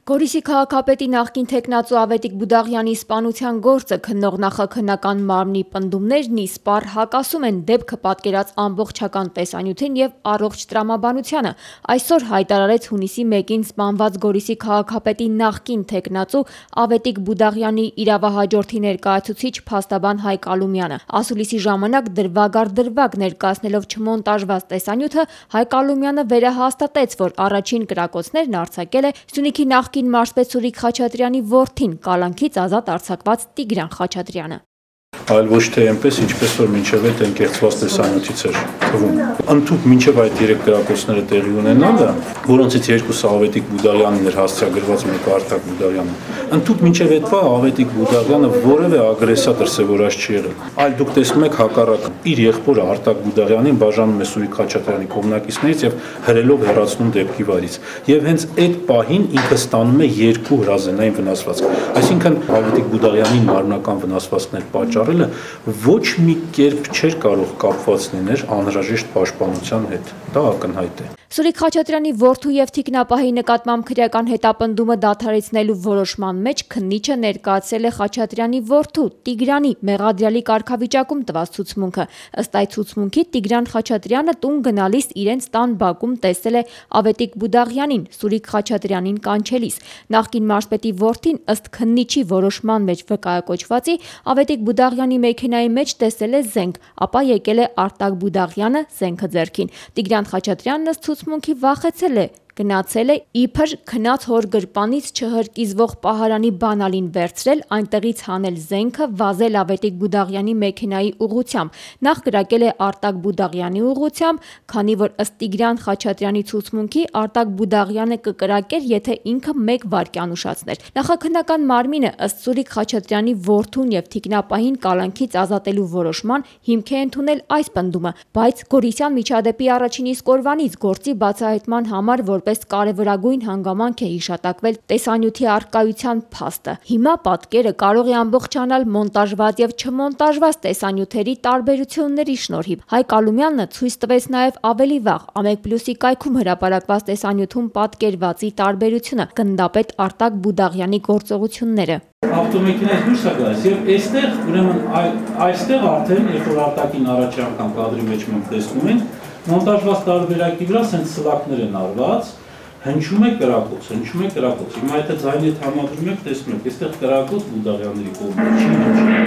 Գորիսի քաղաքապետի նախկին թեկնածու Ավետիք Բուդաղյանի սպանության գործը քննող նախաքննական մարմնի պնդումներն ի սպառ հակասում են դեպքը պատկերած ամբողջական տեսանյութին եւ առողջ տրամաբանությանը, այսօր հայտարարեց հունիսի 1-ին սպանված Գորիսի քաղաքապետի նախկին թեկնածու Ավետիք Բուդաղյանի իրավահաջորդի ներկայացուցիչ փաստաբան Հայկ Ալումյանը։ Ասուլիսի ժամանակ դրվագ ներկայացնելով չմոնտաժված տեսանյութը, Հայկ Ալումյանը վերահաստատեց, որ առաջին կրակոցներն արձակել է Սյունիքի նախկին մարզպետ Սուրիկ Խաչատրյանի որդին, կալանքից ազատ արձակված Տիգրան Խաչատրյանը։ Այլ ոչ թե այնպես, ինչպես որ մինչև այդ ընկերծված տեսանյութից էր թվում։ Ընդհանուր մինչև այդ 3 կրակոցները տեղի ունենալը, որոնցից երկուսը Ավետիք Բուդաղյանն էր հասցեագրված, մեկը Արտակ Բուդաղյանը, ընդհանուր մինչև այդվա Ավետիք Բուդաղյանը որևէ ագրեսիա դրսևորած չի եղել։ Այլ դուք տեսնում եք հակառակը, իր եղբորը Արտակ Բուդաղյանին բաժանում է Սուրիկ Խաչատրյանի կողմնակիցներից եւ հրելով հեռացնում դեպքի վայրից։ Եվ հենց այդ պահին ինքը ստանում է 2 հրազենային վնասվածք։ Այսինքն Ավետիք Բուդաղյանին մարմնական վնասվածքներ պատճառելը ոչ մի կերպ չէր կարող կապված լինել անհրաժեշտ պաշտպանության հետ։ Դա ակնհայտ է։ Սուրիկ Խաչատրյանի որդու եւ թիկնապահի նկատմամբ քրեական հետապնդումը դադարեցնելու որոշման մեջ քննիչը ներկայացրել է Խաչատրյանի որդու Տիգրանի մեղադրյալի կարգավիճակում տված ցուցմունքը։ Ըստ այդ ցուցմունքի Տիգրան Խաչատրյանը տուն գնալիս իրենց տան բակում տեսել է Ավետիք Բուդաղյանին, Սուրիկ Խաչատրյանին կանչելիս։ Նախկին մարզպետի որդին ըստ քննիչի որոշման մեջ վկայակոչվածի Ավետիք Բուդաղյանի մեքենայի մեջ տեսել է զենք, ապա եկել է Արտակ Բուդաղյանը զենքը ձեռքին։ Տիգրան Խաչատրյանն ըստ ցուցմունքի վախեցել է, գնացել է իբր քնած հոր գրպանից չհրկիզվող պահարանի բանալին վերցրել, այնտեղից հանել զենքը, վազել Ավետիք Բուդաղյանի մեքենայի ուղղությամբ, նախ կրակել է Արտակ Բուդաղյանի ուղղությամբ, քանի որ ըստ Տիգրան Խաչատրյանի ցուցմունքի Արտակ Բուդաղյանը կկրակեր, եթե ինքը 1 վայրկյան ուշացներ։ Նախաքննական մարմինը ըստ Սուրիկ Խաչատրյանի որդուն եւ թիկնապահին կալանքից ազատելու որոշման հիմք է ընդունել այս պնդումը, բայց Գորիսյան միջադեպի առաջին իսկ օրվանից գործի բացահայտման համար որպես կարևորագույն հանգամանք է հիշատակվել տեսանյութի առկայության փաստը։ Հիմա պատկերը կարող է ամբողջանալ մոնտաժված եւ չմոնտաժված տեսանյութերի տարբերությունների շնորհիվ։ Հայկ Ալումյանը ցույց տվեց նաեւ ավելի վաղ Ամեկ+-ի կայքում հրապարակված տեսանյութում պատկերվածի տարբերությունը, գնդապետ Արտակ Բուդաղյանի գործողությունները։ Ավտոմեքենայից դուրս է գալիս եւ այստեղ ուրեմն այստեղ արդեն երբ որ Արտակին առաջի անգամ կադրի մեջ մենք տեսնում ենք, մոնտաժված տարբերակի վրա սենց սլակներ են արված, հնչում է կրակոց։ Հիմա եթե ձայնի հետ համադրում եք, տեսնում եք, այստեղ կրակոց Բուդաղյանների կողմից չի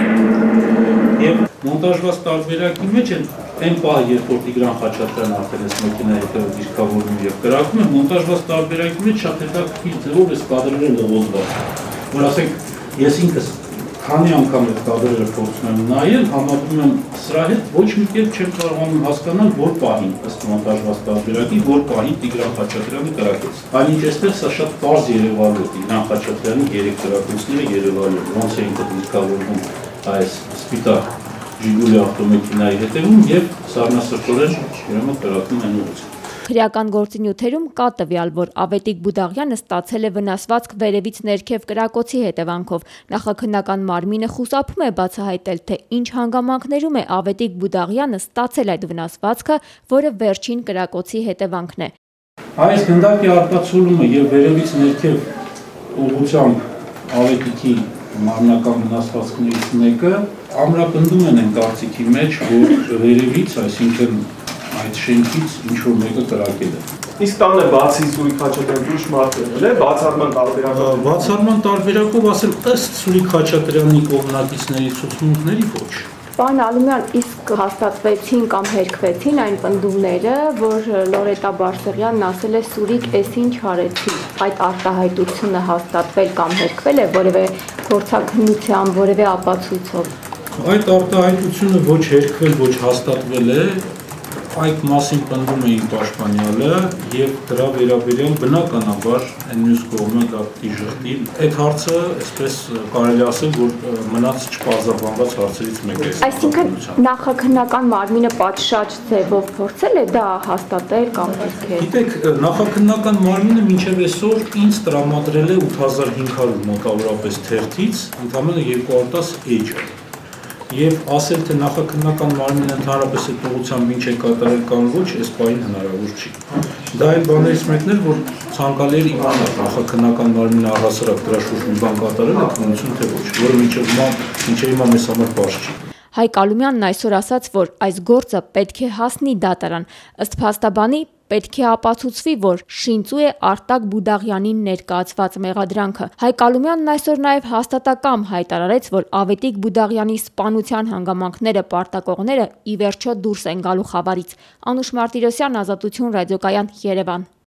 հնչում։ Եվ մոնտաժված տարբերակի մեջ այն պահը, երբ որ Տիգրան Խաչատրյանը արդեն այս մեքենայի հետևով դիրքավորվում եւ կրակում է, մոնտաժված տարբերակի մեջ շատ հետաքրքիր ձևով էս կադրերը լողոզված։ Որ ասենք, ես ինքս քանի անգամ այդ կադրերը փորձում եմ նայել, համադրում եմ սրա հետ, ոչ մի կերպ չեմ կարողանում հասկանալ, որ պահին ըստ մոնտաժված տարբերակի, որ պահին Տիգրան Խաչատրյանը կրակեց։ Այնինչ այստեղ սա շատ պարզ երևալու է, Տիգրան Խաչատրյանի 3 կրակոցները երևալու, ոնց է ինքը դիրքավորվում այս սպիտակ Ժիգուլի ավտոմեքենայի հետևում եւ սառնասրտորեն ուրեմն կրակում են ուղղությամբ։ Քրեական գործնյութերում կա տվյալ, որ Ավետիք Բուդաղյանը ստացել է վնասվածք վերևից ներքև կրակոցի հետևանքով։ Նախաքննական մարմինը խուսափում է բացահայտել, թե ինչ հանգամանքներում է Ավետիք Բուդաղյանը ստացել այդ վնասվածքը, որը վերջին կրակոցի հետևանքն է։ Այս գնդակի արտացոլումը եւ վերևից ներքև ուղղությամբ Ավետիքի մարմնական վնասվածքներից մեկը ամրապնդում են այն կարծիքի մեջ, որ վերևից, այսինքն այդ շենքից ինչ-որ մեկը կրակել է։ Իսկ տանը բացի Սուրիկ Խաչատրյանի ուրիշ մարդ է, բացառման տարբերակով։ Բացառման տարբերակով ասել ըստ Սուրիկ Խաչատրյանի կողմնակիցների ցուցմունքների ոչ։ Պարոն Ալումյան, իսկ հաստատվեցին կամ հերքվեցին այն պնդումները, որ Լորետա Բարսեղյանն ասել է Սուրիկ, էս ինչ արեցի։ Այդ արտահայտությունը հաստատվել կամ հերքվել է որևէ փորձաքննությամբ, որևէ ապացույցով։ Այդ արտահայտությունը ոչ հերքվել, ոչ հաստատվել է, այդ մասին պնդում էին պաշտպանյալը եւ դրա վերաբերյալ բնականաբար այն մյուս կողմը դա դիժխտի։ Այդ հարցը, այսպես կարելի ասել, որ մնաց չպարզաբանված հարցերից մեկը է։ Այսինքն նախաքննական մարմինը պատշաճ ձևով փորձել է դա հաստատել կամ հերքել։ Գիտեք, նախաքննական մարմինը մինչև այսօր ինձ տրամադրել է 8500 մոտավորապես թերթից, ընդամենը 210 էջ։ եւ ասել թե նախաքննական մարմինը ընդհանրապես այդ ուղղությամբ ինչ է կատարել կամ ոչ, այս բանին հնարավոր չի։ Դա այն բաներից մեկն էր, որ ցանկալի էր իմանալ նախաքննական մարմինը առհասարակ դրա շուրջ մի բան կատարել է, քննություն թե ոչ, որը մինչև հիմա մեզ համար բարձ չի։ Հայկ Ալումյանն այսօր ասաց, որ այս գործը պետք է հասնի դատարան, ըստ փաստաբանի պետք է ապացուցվի, որ շինծու է Արտակ Բուդաղյանին ներկայացված մեղադրանքը։ Հայկ Ալումյանն այսօր նաև հաստատակամ հայտարարեց, որ Ավետիք Բուդաղյանի սպանության հանգամանքները պարտակողները ի վերջո դուրս են գալու խավարից։ Անուշ Մարտիրոսյան, Ազատություն ռադիոկայան, Երևան։